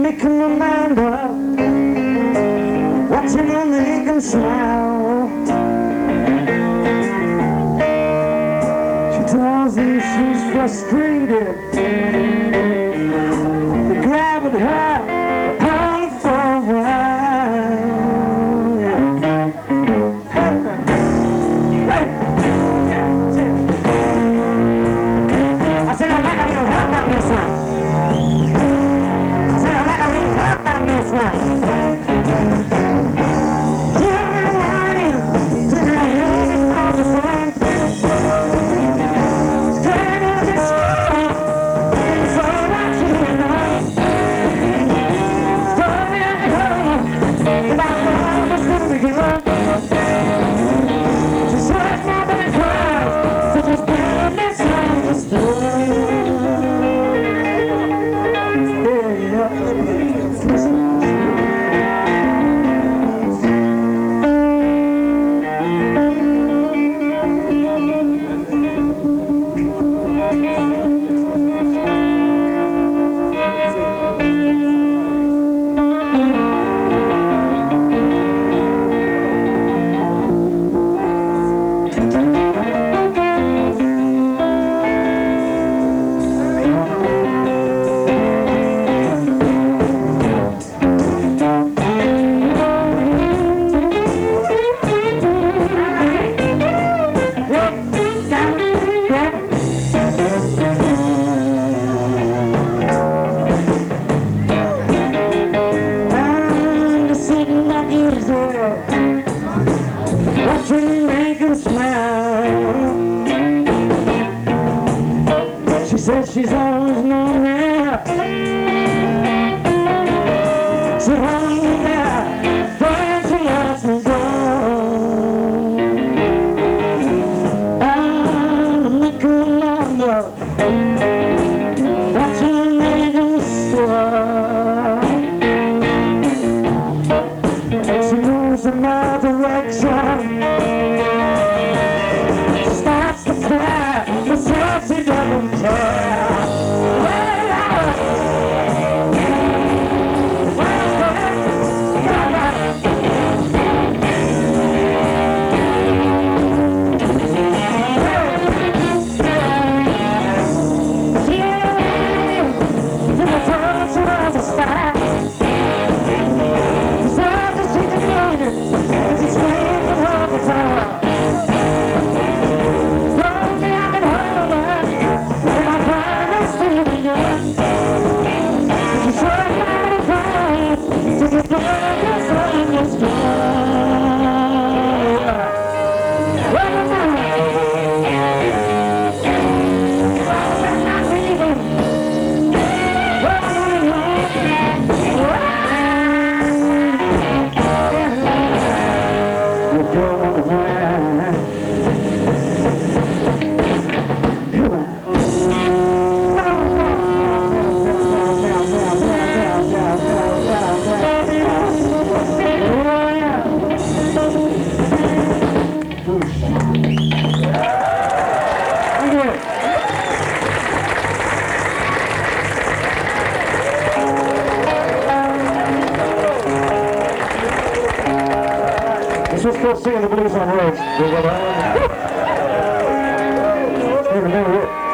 making my mind up, watching her make him smile. She tells me she's frustrated, they're grabbing her on for a while. I said I like a little help on this one. This one. She says she's always known that she won't be there when she lets me go. I'm making love, watching her make him slow. She moves in my direction, she starts to cry, but says she doesn't care. This was called Singing the Blues on Roads.